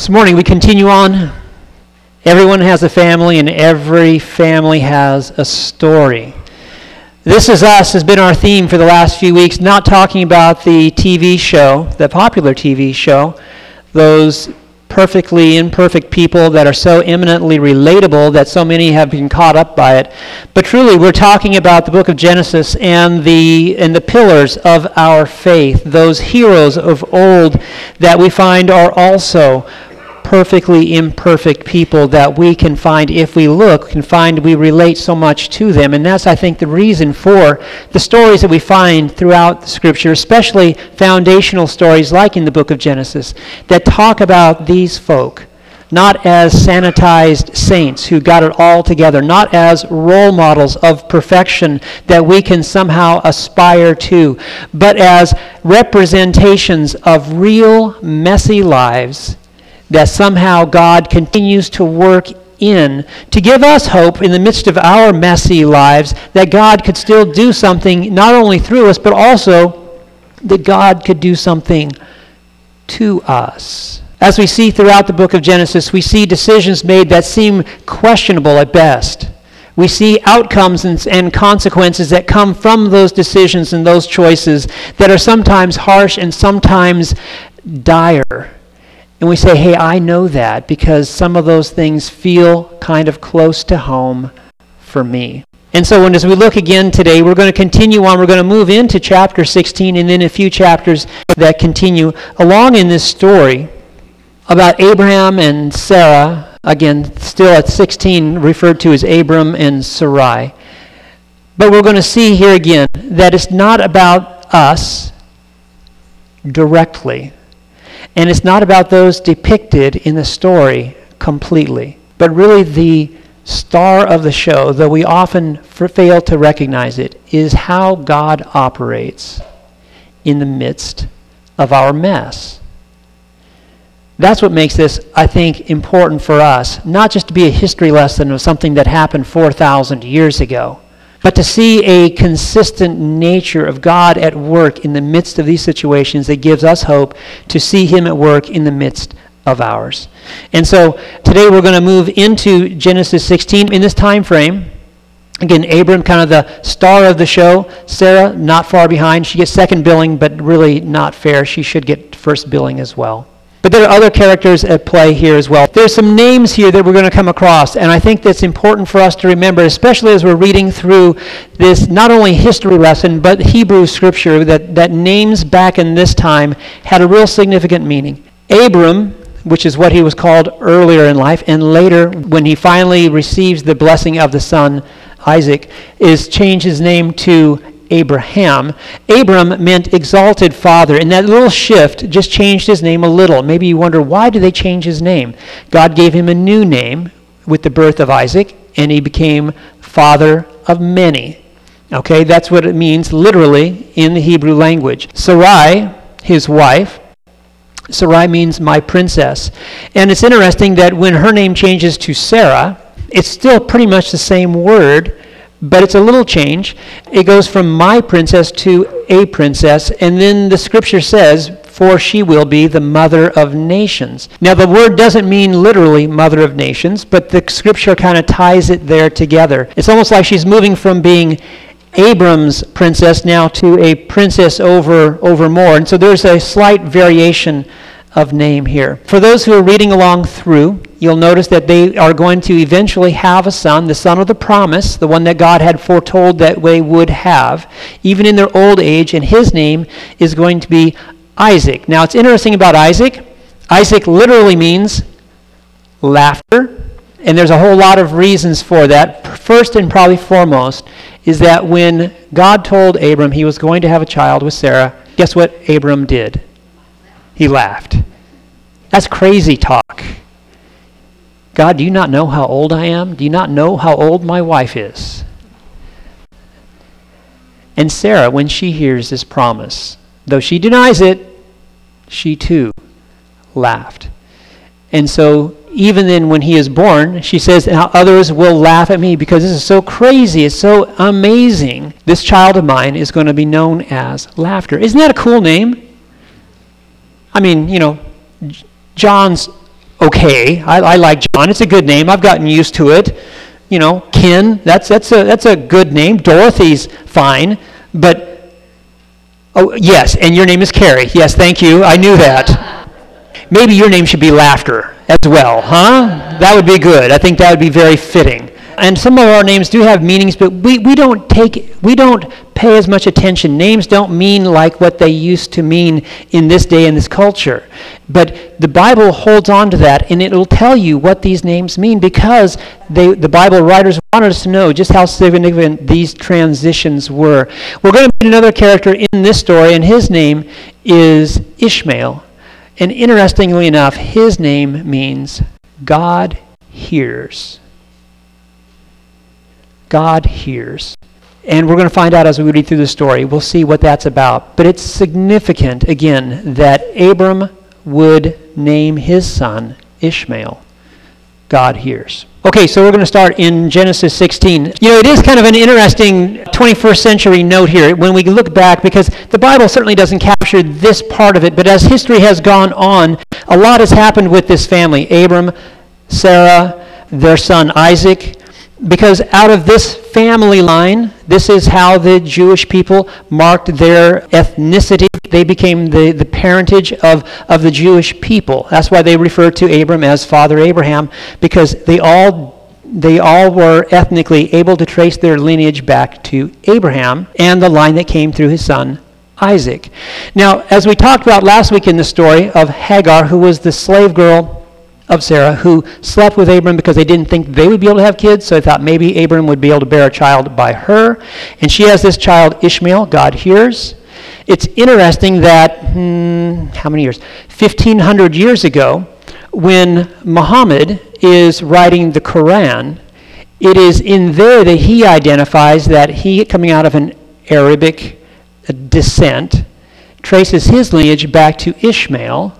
This morning we continue on. Everyone has a family, and every family has a story. This Is Us has been our theme for the last few weeks, not talking about the TV show, the popular TV show, those perfectly imperfect people that are so eminently relatable that so many have been caught up by it. But truly, we're talking about the book of Genesis and the pillars of our faith, those heroes of old that we find are also perfectly imperfect people that we can find, if we look, can find we relate so much to them. And that's, I think, the reason for the stories that we find throughout the Scripture, especially foundational stories like in the book of Genesis, that talk about these folk, not as sanitized saints who got it all together, not as role models of perfection that we can somehow aspire to, but as representations of real messy lives that somehow God continues to work in to give us hope in the midst of our messy lives, that God could still do something not only through us, but also that God could do something to us. As we see throughout the book of Genesis, we see decisions made that seem questionable at best. We see outcomes and consequences that come from those decisions and those choices that are sometimes harsh and sometimes dire. And we say, hey, I know that because some of those things feel kind of close to home for me. And so as we look again today, we're going to continue on. We're going to move into chapter 16 and then a few chapters that continue along in this story about Abraham and Sarah, again, still at 16, referred to as Abram and Sarai. But we're going to see here again that it's not about us directly. And it's not about those depicted in the story completely, but really the star of the show, though we often fail to recognize it, is how God operates in the midst of our mess. That's what makes this, I think, important for us, not just to be a history lesson of something that happened 4,000 years ago, but to see a consistent nature of God at work in the midst of these situations that gives us hope to see Him at work in the midst of ours. And so today we're going to move into Genesis 16 in this time frame. Again, Abram, kind of the star of the show. Sarah, not far behind. She gets second billing, but really not fair. She should get first billing as well. But there are other characters at play here as well. There's some names here that we're going to come across, and I think that's important for us to remember, especially as we're reading through this not only history lesson, but Hebrew scripture, that names back in this time had a real significant meaning. Abram, which is what he was called earlier in life, and later when he finally receives the blessing of the son, Isaac, is changed his name to Abraham. Abram meant exalted father, and that little shift just changed his name a little. Maybe you wonder, why did they change his name? God gave him a new name with the birth of Isaac, and he became father of many. Okay, that's what it means literally in the Hebrew language. Sarai, his wife, Sarai means my princess. And it's interesting that when her name changes to Sarah, it's still pretty much the same word, but it's a little change. It goes from my princess to a princess, and then the scripture says, for she will be the mother of nations. Now the word doesn't mean literally mother of nations, but the scripture kind of ties it there together. It's almost like she's moving from being Abram's princess now to a princess over more. And so there's a slight variation of name here. For those who are reading along through, you'll notice that they are going to eventually have a son, the son of the promise, the one that God had foretold that they would have, even in their old age, and his name is going to be Isaac. Now, it's interesting about Isaac. Isaac literally means laughter, and there's a whole lot of reasons for that. First and probably foremost is that when God told Abram he was going to have a child with Sarah, guess what Abram did? He laughed. That's crazy talk. God, do you not know how old I am? Do you not know how old my wife is? And Sarah, when she hears this promise, though she denies it, she too laughed. And so even then when he is born, she says, now others will laugh at me because this is so crazy, it's so amazing. This child of mine is going to be known as Laughter. Isn't that a cool name? I mean, John's okay. I like John. It's a good name. I've gotten used to it. You know, Ken, that's a good name. Dorothy's fine. But, oh, yes, and your name is Carrie. Yes, thank you. I knew that. Maybe your name should be Laughter as well, huh? That would be good. I think that would be very fitting. And some of our names do have meanings, but we don't pay as much attention. Names don't mean like what they used to mean in this day and this culture. But the Bible holds on to that, and it will tell you what these names mean, because the Bible writers wanted us to know just how significant these transitions were. We're going to meet another character in this story, and his name is Ishmael. And interestingly enough, his name means God hears. God hears. And we're going to find out as we read through the story. We'll see what that's about. But it's significant, again, that Abram would name his son Ishmael. God hears. Okay, so we're going to start in Genesis 16. You know, it is kind of an interesting 21st century note here when we look back, because the Bible certainly doesn't capture this part of it, but as history has gone on, a lot has happened with this family. Abram, Sarah, their son Isaac, because out of this family line, this is how the Jewish people marked their ethnicity. They became the parentage of the Jewish people. That's why they refer to Abram as Father Abraham, because they all were ethnically able to trace their lineage back to Abraham and the line that came through his son Isaac. Now, as we talked about last week in the story of Hagar, who was the slave girl of Sarah, who slept with Abram because they didn't think they would be able to have kids, so they thought maybe Abram would be able to bear a child by her. And she has this child, Ishmael. God hears. It's interesting that, how many years? 1,500 years ago, when Muhammad is writing the Quran, it is in there that he identifies that he, coming out of an Arabic descent, traces his lineage back to Ishmael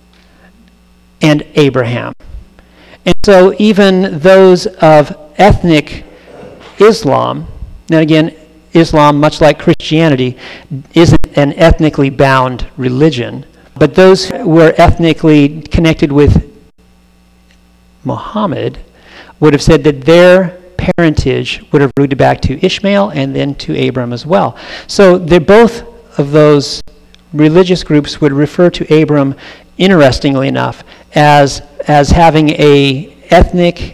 and Abraham. And so even those of ethnic Islam, now again, Islam, much like Christianity, isn't an ethnically bound religion, but those who are ethnically connected with Muhammad would have said that their parentage would have rooted back to Ishmael and then to Abram as well. So they're both of those religious groups would refer to Abram, interestingly enough, as having a ethnic,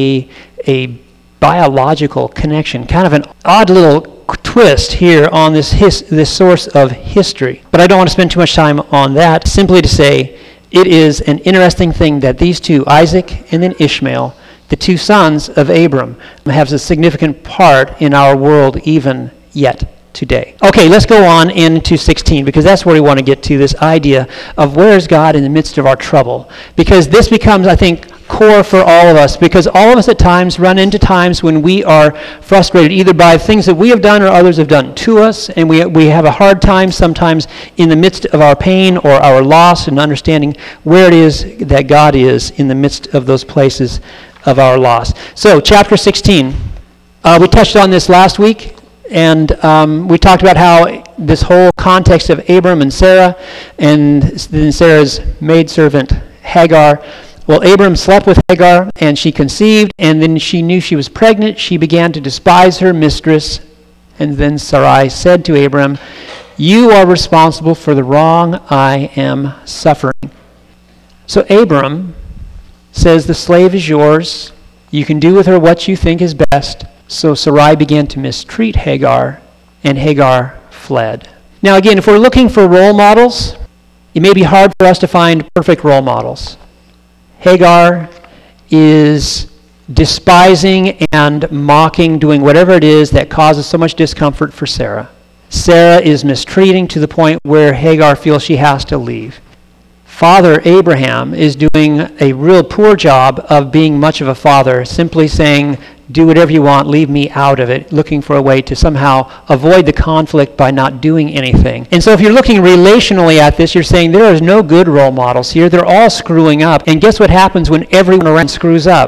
a biological connection. Kind of an odd little twist here on this source of history. But I don't want to spend too much time on that. Simply to say, it is an interesting thing that these two, Isaac and then Ishmael, the two sons of Abram, have a significant part in our world even yet today. Okay, let's go on into 16, because that's where we want to get to, this idea of where is God in the midst of our trouble. Because this becomes, I think, core for all of us, because all of us at times run into times when we are frustrated either by things that we have done or others have done to us, and we have a hard time sometimes in the midst of our pain or our loss and understanding where it is that God is in the midst of those places of our loss. So, chapter 16. We touched on this last week. And we talked about how this whole context of Abram and Sarah, and then Sarah's maidservant Hagar. Well, Abram slept with Hagar, and she conceived, and then she knew she was pregnant. She began to despise her mistress. And then Sarai said to Abram, "You are responsible for the wrong I am suffering." So Abram says, "The slave is yours. You can do with her what you think is best." So Sarai began to mistreat Hagar, and Hagar fled. Now again, if we're looking for role models, it may be hard for us to find perfect role models. Hagar is despising and mocking, doing whatever it is that causes so much discomfort for Sarah. Sarah is mistreating to the point where Hagar feels she has to leave. Father Abraham is doing a real poor job of being much of a father, simply saying, do whatever you want, leave me out of it, looking for a way to somehow avoid the conflict by not doing anything. And so if you're looking relationally at this, you're saying there is no good role models here. They're all screwing up. And guess what happens when everyone around screws up?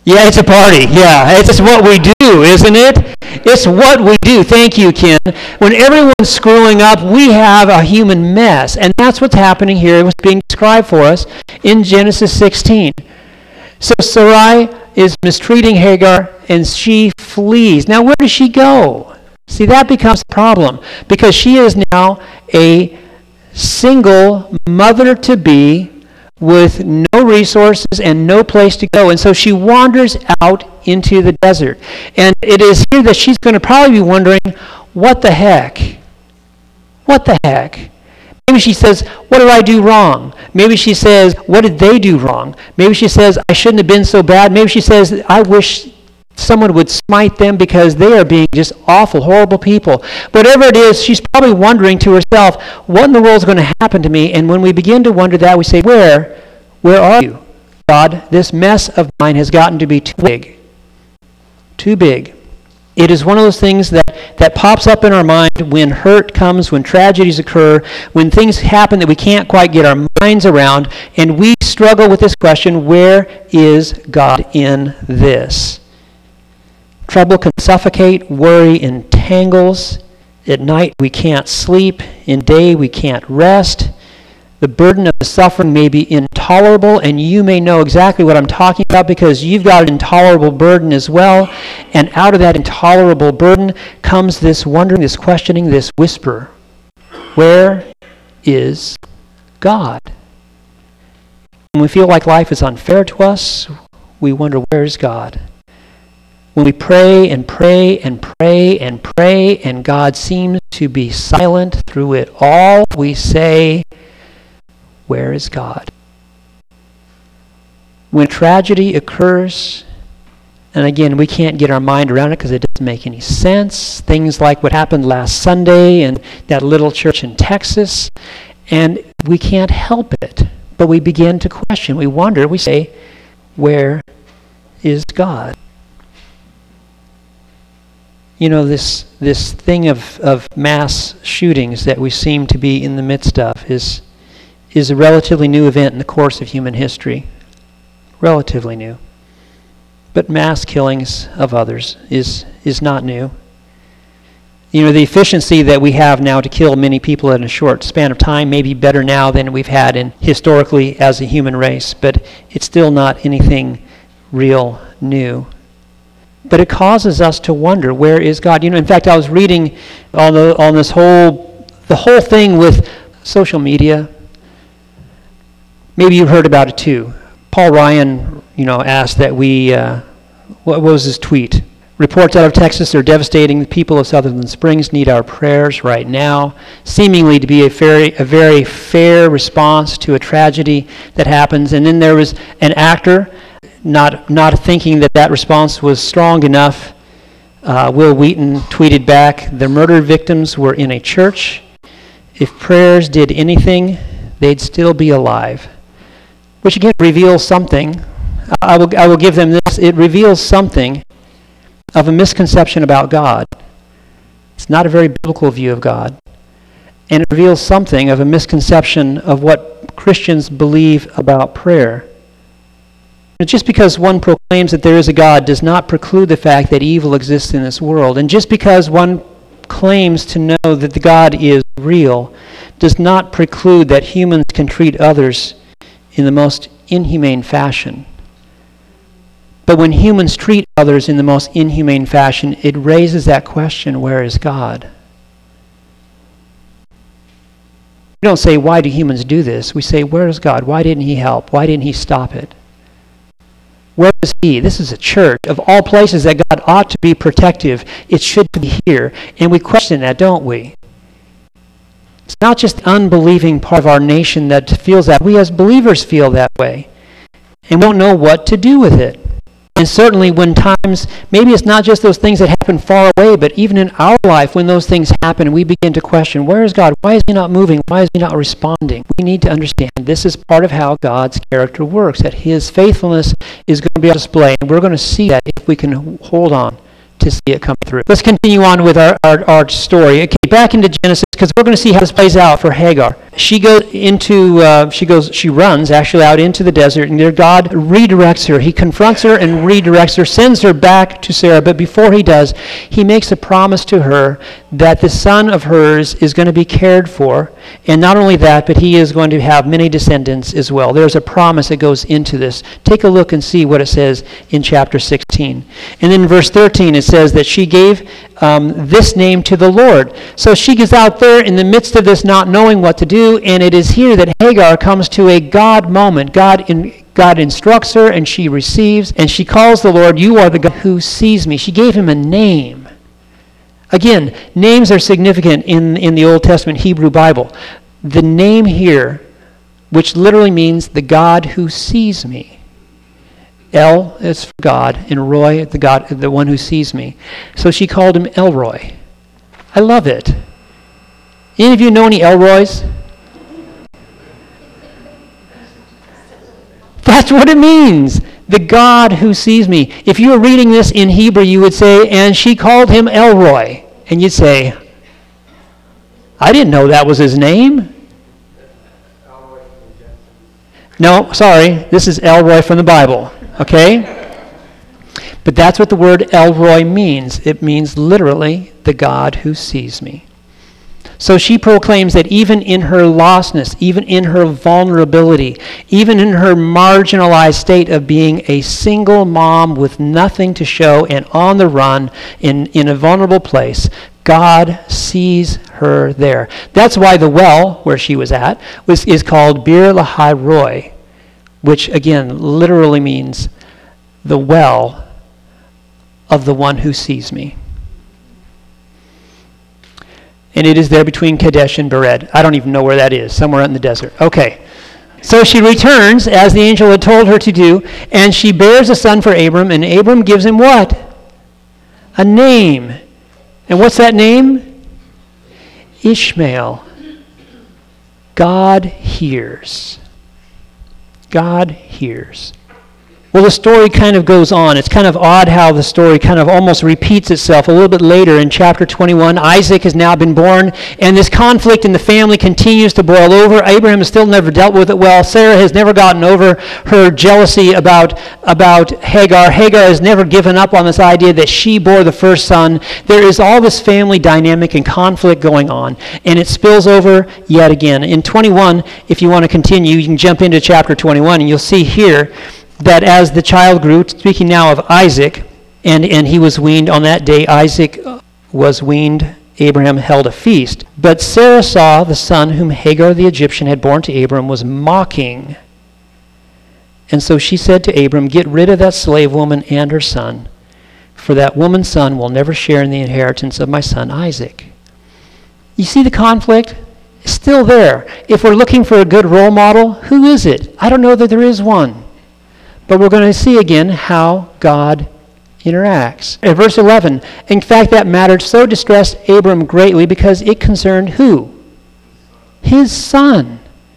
Yeah, it's a party. Yeah, it's just what we do, isn't it? It's what we do. Thank you, Ken. When everyone's screwing up, we have a human mess. And that's what's happening here. It was being described for us in Genesis 16. So Sarai is mistreating Hagar, and she flees. Now, where does she go? See, that becomes a problem, because she is now a single mother-to-be with no resources and no place to go. And so she wanders out into the desert. And it is here that she's going to probably be wondering, what the heck? What the heck? Maybe she says, what did I do wrong? Maybe she says, what did they do wrong? Maybe she says, I shouldn't have been so bad. Maybe she says, I wish someone would smite them because they are being just awful, horrible people. Whatever it is, she's probably wondering to herself, what in the world is going to happen to me? And when we begin to wonder that, we say, where are you, God? This mess of mine has gotten to be too big. Too big. It is one of those things that pops up in our mind when hurt comes, when tragedies occur, when things happen that we can't quite get our minds around, and we struggle with this question, where is God in this? Trouble can suffocate, worry entangles. At night we can't sleep. In day we can't rest. The burden of the suffering may be intolerable, and you may know exactly what I'm talking about because you've got an intolerable burden as well. And out of that intolerable burden comes this wondering, this questioning, this whisper. Where is God? When we feel like life is unfair to us, we wonder, where is God? When we pray and pray and pray and pray and God seems to be silent through it all, we say, where is God? When tragedy occurs, and again, we can't get our mind around it because it doesn't make any sense, things like what happened last Sunday in that little church in Texas, and we can't help it, but we begin to question, we wonder, we say, where is God? You know, this thing of mass shootings that we seem to be in the midst of is a relatively new event in the course of human history. Relatively new. But mass killings of others is not new. You know, the efficiency that we have now to kill many people in a short span of time may be better now than we've had historically as a human race, but it's still not anything real new. But it causes us to wonder, where is God? You know, in fact, I was reading on this the whole thing with social media. Maybe you've heard about it too. Paul Ryan, asked that we, what was his tweet? Reports out of Texas are devastating. The people of Sutherland Springs need our prayers right now. Seemingly to be a very fair response to a tragedy that happens. And then there was an actor, not thinking that response was strong enough. Will Wheaton tweeted back, the murdered victims were in a church. If prayers did anything, they'd still be alive. Which again reveals something. I will give them this. It reveals something of a misconception about God. It's not a very biblical view of God. And it reveals something of a misconception of what Christians believe about prayer. Just because one proclaims that there is a God does not preclude the fact that evil exists in this world. And just because one claims to know that the God is real does not preclude that humans can treat others in the most inhumane fashion. But when humans treat others in the most inhumane fashion, it raises that question, where is God? We don't say, why do humans do this? We say, where is God? Why didn't he help? Why didn't he stop it? Where is he? This is a church. Of all places that God ought to be protective, it should be here. And we question that, don't we? It's not just the unbelieving part of our nation that feels that. We as believers feel that way. And we don't know what to do with it. And certainly when times, maybe it's not just those things that happen far away, but even in our life when those things happen, we begin to question, where is God? Why is he not moving? Why is he not responding? We need to understand this is part of how God's character works, that his faithfulness is going to be on display. And we're going to see that if we can hold on to see it come through. Let's continue on with our story. Okay, back into Genesis because we're going to see how this plays out for Hagar. She runs actually out into the desert, and there God redirects her. He confronts her and redirects her, sends her back to Sarah. But before he does, he makes a promise to her that the son of hers is going to be cared for. And not only that, but he is going to have many descendants as well. There's a promise that goes into this. Take a look and see what it says in chapter 16. And then in verse 13, it says that she gave this name to the Lord. So she gets out there in the midst of this not knowing what to do, and it is here that Hagar comes to a God moment. God instructs her, and she receives, and she calls the Lord, "You are the God who sees me." She gave him a name. Again, names are significant in the Old Testament Hebrew Bible. The name here, which literally means the God who sees me. El is for God, and Roy, the one who sees me. So she called him Elroy. I love it. Any of you know any Elroys? That's what it means. The God who sees me. If you were reading this in Hebrew, you would say, and she called him Elroy. And you'd say, I didn't know that was his name. No, sorry. This is Elroy from the Bible. Okay? But that's what the word Elroy means. It means literally the God who sees me. So she proclaims that even in her lostness, even in her vulnerability, even in her marginalized state of being a single mom with nothing to show and on the run in a vulnerable place, God sees her there. That's why the well where she was at is called Bir Lahai Roy, which again literally means the well of the one who sees me. And it is there between Kadesh and Bered. I don't even know where that is, somewhere in the desert. Okay. So she returns, as the angel had told her to do, and she bears a son for Abram, and Abram gives him what? A name. And what's that name? Ishmael. God hears. God hears. Well, the story kind of goes on. It's kind of odd how the story kind of almost repeats itself. A little bit later in chapter 21, Isaac has now been born, and this conflict in the family continues to boil over. Abraham has still never dealt with it well. Sarah has never gotten over her jealousy about Hagar. Hagar has never given up on this idea that she bore the first son. There is all this family dynamic and conflict going on, and it spills over yet again. In 21, if you want to continue, you can jump into chapter 21, and you'll see here that as the child grew, speaking now of Isaac, and he was weaned on that day, Isaac was weaned, Abraham held a feast. But Sarah saw the son whom Hagar the Egyptian had borne to Abram was mocking. And so she said to Abram, "Get rid of that slave woman and her son, for that woman's son will never share in the inheritance of my son Isaac." You see the conflict? It's still there. If we're looking for a good role model, who is it? I don't know that there is one. But we're going to see again how God interacts. In verse 11, in fact, that matter so distressed Abram greatly because it concerned who? His son.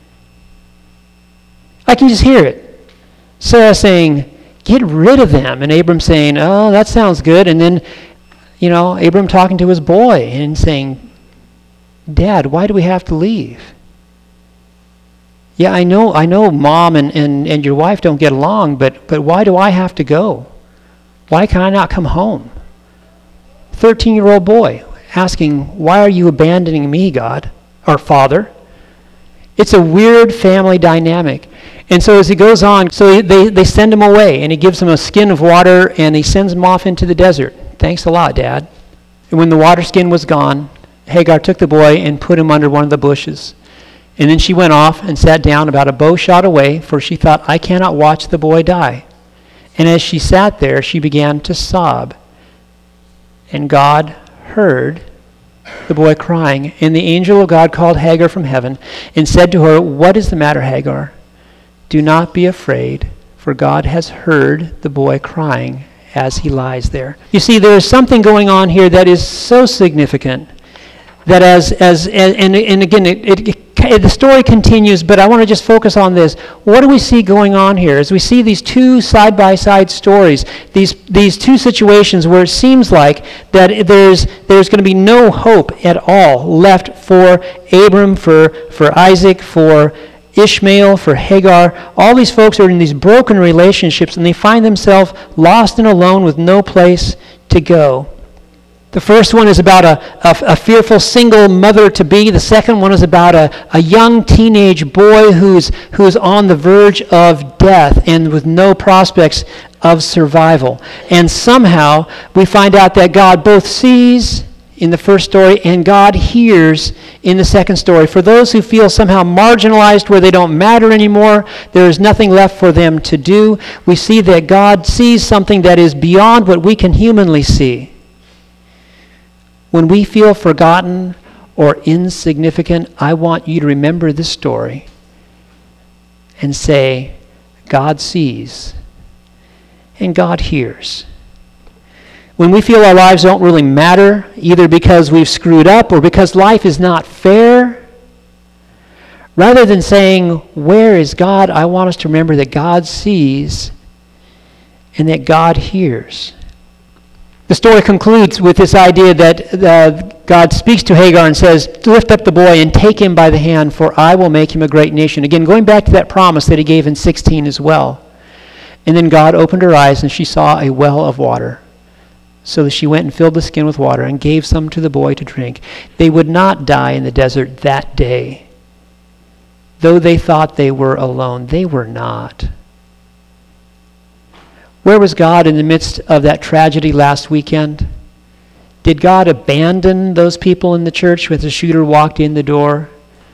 I can just hear it. Sarah saying, "Get rid of them." And Abram saying, "Oh, that sounds good." And then, Abram talking to his boy and saying, "Dad, why do we have to leave? Yeah, I know Mom and your wife don't get along, but why do I have to go? Why can I not come home?" 13-year-old boy asking, "Why are you abandoning me, God, our Father?" It's a weird family dynamic. And so as it goes on, so they send him away, and he gives him a skin of water, and he sends him off into the desert. "Thanks a lot, Dad." And when the water skin was gone, Hagar took the boy and put him under one of the bushes. And then she went off and sat down about a bow shot away, for she thought, "I cannot watch the boy die." And as she sat there, she began to sob. And God heard the boy crying. And the angel of God called Hagar from heaven and said to her, "What is the matter, Hagar? Do not be afraid, for God has heard the boy crying as he lies there." You see, there is something going on here that is so significant that and again, it the story continues, but I want to just focus on this. What do we see going on here? As we see these two side-by-side stories, these two situations where it seems like that there's going to be no hope at all left for Abram, for Isaac, for Ishmael, for Hagar. All these folks are in these broken relationships, and they find themselves lost and alone with no place to go. The first one is about a fearful single mother-to-be. The second one is about a young teenage boy who's on the verge of death and with no prospects of survival. And somehow we find out that God both sees in the first story and God hears in the second story. For those who feel somehow marginalized, where they don't matter anymore, there is nothing left for them to do, we see that God sees something that is beyond what we can humanly see. When we feel forgotten or insignificant, I want you to remember this story and say, God sees and God hears. When we feel our lives don't really matter, either because we've screwed up or because life is not fair, rather than saying, where is God? I want us to remember that God sees and that God hears. The story concludes with this idea that God speaks to Hagar and says, lift up the boy and take him by the hand, for I will make him a great nation. Again, going back to that promise that he gave in 16 as well. And then God opened her eyes and she saw a well of water. So that she went and filled the skin with water and gave some to the boy to drink. They would not die in the desert that day. Though they thought they were alone, they were not. Where was God in the midst of that tragedy last weekend? Did God abandon those people in the church when the shooter walked in the door?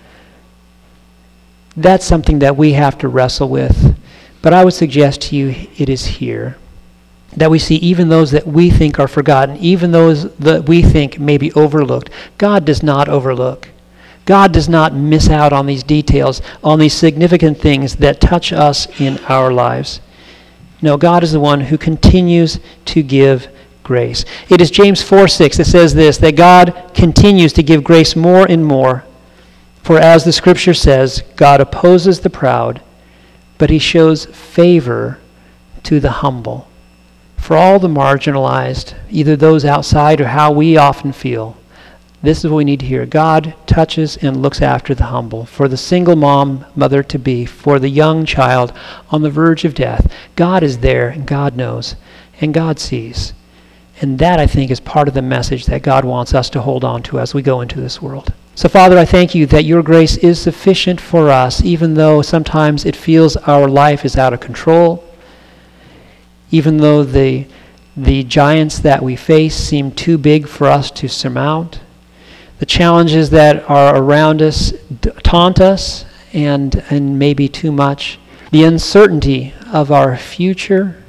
That's something that we have to wrestle with. But I would suggest to you it is here. That we see even those that we think are forgotten, even those that we think may be overlooked. God does not overlook. God does not miss out on these details, on these significant things that touch us in our lives. No, God is the one who continues to give grace. It is James 4:6 that says this, that God continues to give grace more and more. For as the scripture says, God opposes the proud, but he shows favor to the humble. For all the marginalized, either those outside or how we often feel, this is what we need to hear. God touches and looks after the humble. For the single mother-to-be, for the young child on the verge of death, God is there and God knows and God sees. And that, I think, is part of the message that God wants us to hold on to as we go into this world. So, Father, I thank you that your grace is sufficient for us, even though sometimes it feels our life is out of control, even though the giants that we face seem too big for us to surmount. The challenges that are around us taunt us and maybe too much. The uncertainty of our future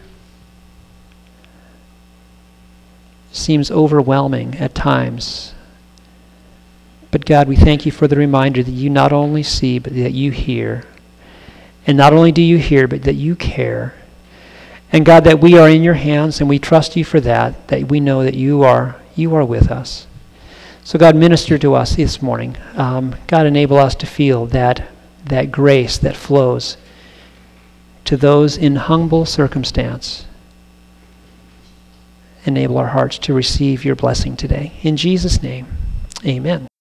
seems overwhelming at times. But God, we thank you for the reminder that you not only see, but that you hear. And not only do you hear, but that you care. And God, that we are in your hands and we trust you for that we know that you are with us. So God, minister to us this morning. God, enable us to feel that grace that flows to those in humble circumstance. Enable our hearts to receive your blessing today. In Jesus' name, amen.